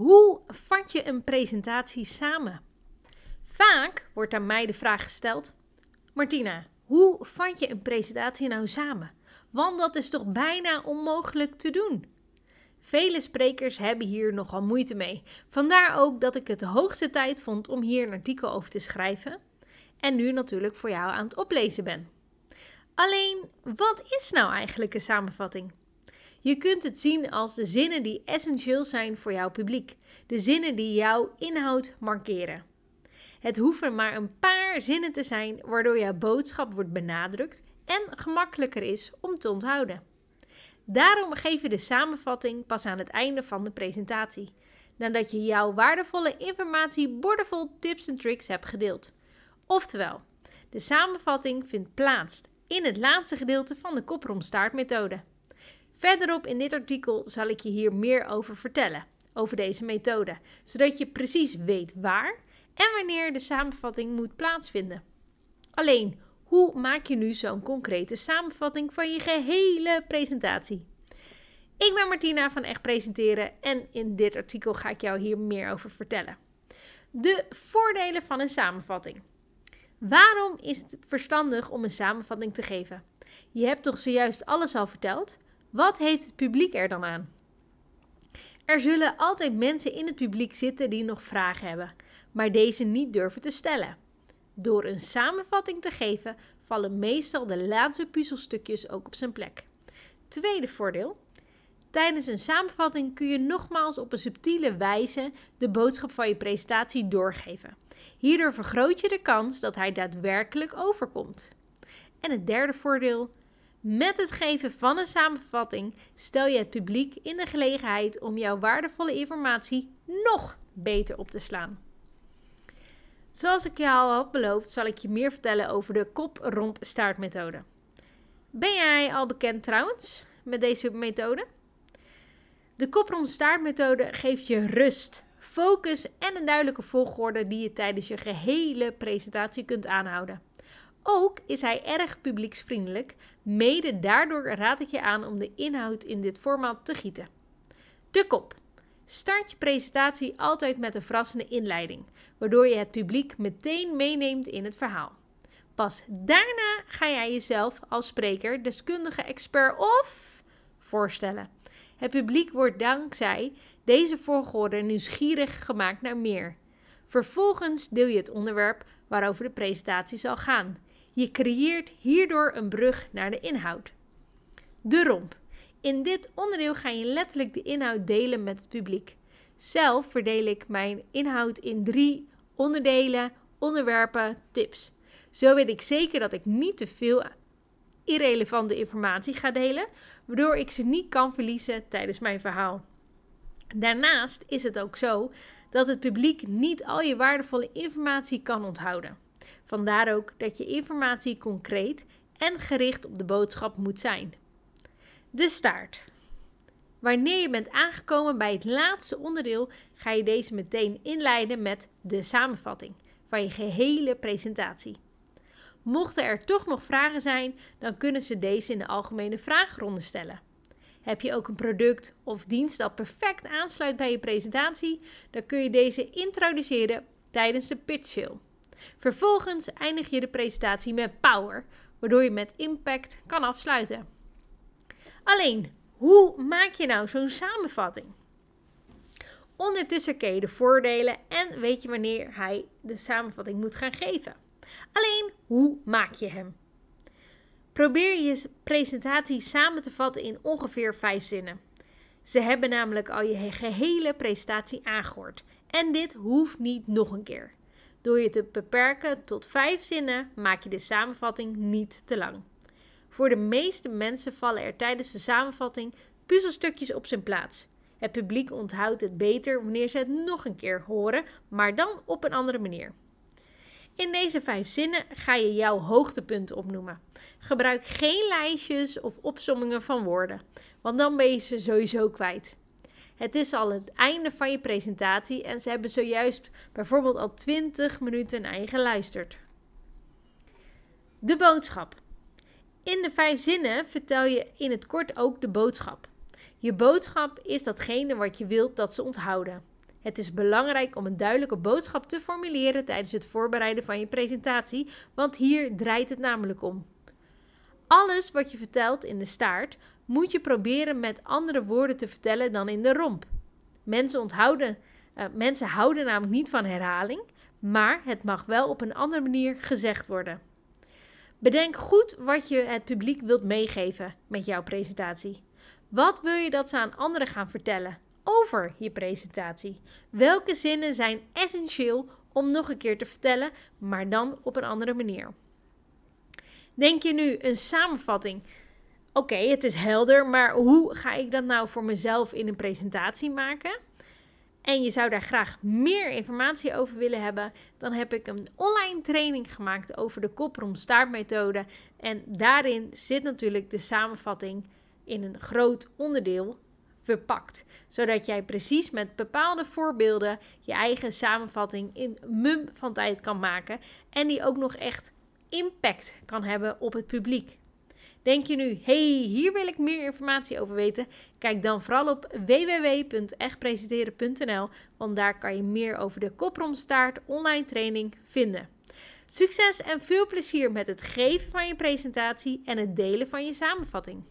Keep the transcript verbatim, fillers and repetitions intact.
Hoe vat je een presentatie samen? Vaak wordt aan mij de vraag gesteld: Martina, hoe vat je een presentatie nou samen? Want dat is toch bijna onmogelijk te doen? Vele sprekers hebben hier nogal moeite mee. Vandaar ook dat ik het de hoogste tijd vond om hier een artikel over te schrijven. En nu natuurlijk voor jou aan het oplezen ben. Alleen, wat is nou eigenlijk een samenvatting? Je kunt het zien als de zinnen die essentieel zijn voor jouw publiek. De zinnen die jouw inhoud markeren. Het hoeven maar een paar zinnen te zijn waardoor jouw boodschap wordt benadrukt en gemakkelijker is om te onthouden. Daarom geef je de samenvatting pas aan het einde van de presentatie, nadat je jouw waardevolle informatie boordevol tips en tricks hebt gedeeld. Oftewel, de samenvatting vindt plaats in het laatste gedeelte van de kop-romp-staart-methode. Verderop in dit artikel zal ik je hier meer over vertellen, over deze methode, zodat je precies weet waar en wanneer de samenvatting moet plaatsvinden. Alleen, hoe maak je nu zo'n concrete samenvatting van je gehele presentatie? Ik ben Martina van Echt Presenteren en in dit artikel ga ik jou hier meer over vertellen. De voordelen van een samenvatting. Waarom is het verstandig om een samenvatting te geven? Je hebt toch zojuist alles al verteld? Wat heeft het publiek er dan aan? Er zullen altijd mensen in het publiek zitten die nog vragen hebben, maar deze niet durven te stellen. Door een samenvatting te geven, vallen meestal de laatste puzzelstukjes ook op zijn plek. Tweede voordeel. Tijdens een samenvatting kun je nogmaals op een subtiele wijze de boodschap van je presentatie doorgeven. Hierdoor vergroot je de kans dat hij daadwerkelijk overkomt. En het derde voordeel. Met het geven van een samenvatting stel je het publiek in de gelegenheid om jouw waardevolle informatie nog beter op te slaan. Zoals ik je al had beloofd, zal ik je meer vertellen over de kop-romp-staart-methode. Ben jij al bekend trouwens met deze methode? De kop-romp-staart-methode geeft je rust, focus en een duidelijke volgorde die je tijdens je gehele presentatie kunt aanhouden. Ook is hij erg publieksvriendelijk, mede daardoor raad ik je aan om de inhoud in dit format te gieten. De kop. Start je presentatie altijd met een verrassende inleiding, waardoor je het publiek meteen meeneemt in het verhaal. Pas daarna ga jij jezelf als spreker, deskundige, expert of voorstellen. Het publiek wordt dankzij deze volgorde nieuwsgierig gemaakt naar meer. Vervolgens deel je het onderwerp waarover de presentatie zal gaan. Je creëert hierdoor een brug naar de inhoud. De romp. In dit onderdeel ga je letterlijk de inhoud delen met het publiek. Zelf verdeel ik mijn inhoud in drie onderdelen, onderwerpen, tips. Zo weet ik zeker dat ik niet te veel irrelevante informatie ga delen, waardoor ik ze niet kan verliezen tijdens mijn verhaal. Daarnaast is het ook zo dat het publiek niet al je waardevolle informatie kan onthouden. Vandaar ook dat je informatie concreet en gericht op de boodschap moet zijn. De staart. Wanneer je bent aangekomen bij het laatste onderdeel, ga je deze meteen inleiden met de samenvatting van je gehele presentatie. Mochten er toch nog vragen zijn, dan kunnen ze deze in de algemene vraagronde stellen. Heb je ook een product of dienst dat perfect aansluit bij je presentatie, dan kun je deze introduceren tijdens de pitch show. Vervolgens eindig je de presentatie met power, waardoor je met impact kan afsluiten. Alleen, hoe maak je nou zo'n samenvatting? Ondertussen ken je de voordelen en weet je wanneer hij de samenvatting moet gaan geven. Alleen, hoe maak je hem? Probeer je presentatie samen te vatten in ongeveer vijf zinnen. Ze hebben namelijk al je gehele presentatie aangehoord. En dit hoeft niet nog een keer. Door je te beperken tot vijf zinnen maak je de samenvatting niet te lang. Voor de meeste mensen vallen er tijdens de samenvatting puzzelstukjes op zijn plaats. Het publiek onthoudt het beter wanneer ze het nog een keer horen, maar dan op een andere manier. In deze vijf zinnen ga je jouw hoogtepunten opnoemen. Gebruik geen lijstjes of opsommingen van woorden, want dan ben je ze sowieso kwijt. Het is al het einde van je presentatie en ze hebben zojuist bijvoorbeeld al twintig minuten naar je geluisterd. De boodschap. In de vijf zinnen vertel je in het kort ook de boodschap. Je boodschap is datgene wat je wilt dat ze onthouden. Het is belangrijk om een duidelijke boodschap te formuleren tijdens het voorbereiden van je presentatie, want hier draait het namelijk om. Alles wat je vertelt in de staart moet je proberen met andere woorden te vertellen dan in de romp. Mensen, onthouden, uh, mensen houden namelijk niet van herhaling, maar het mag wel op een andere manier gezegd worden. Bedenk goed wat je het publiek wilt meegeven met jouw presentatie. Wat wil je dat ze aan anderen gaan vertellen over je presentatie? Welke zinnen zijn essentieel om nog een keer te vertellen, maar dan op een andere manier? Denk je nu een samenvatting? Oké, okay, het is helder, maar hoe ga ik dat nou voor mezelf in een presentatie maken? En je zou daar graag meer informatie over willen hebben, dan heb ik een online training gemaakt over de kop-romp-staart-methode. En daarin zit natuurlijk de samenvatting in een groot onderdeel verpakt. Zodat jij precies met bepaalde voorbeelden je eigen samenvatting in mum van tijd kan maken. En die ook nog echt impact kan hebben op het publiek. Denk je nu, hey, hier wil ik meer informatie over weten? Kijk dan vooral op w w w punt echt presenteren punt n l, want daar kan je meer over de kop-romp-staart online training vinden. Succes en veel plezier met het geven van je presentatie en het delen van je samenvatting.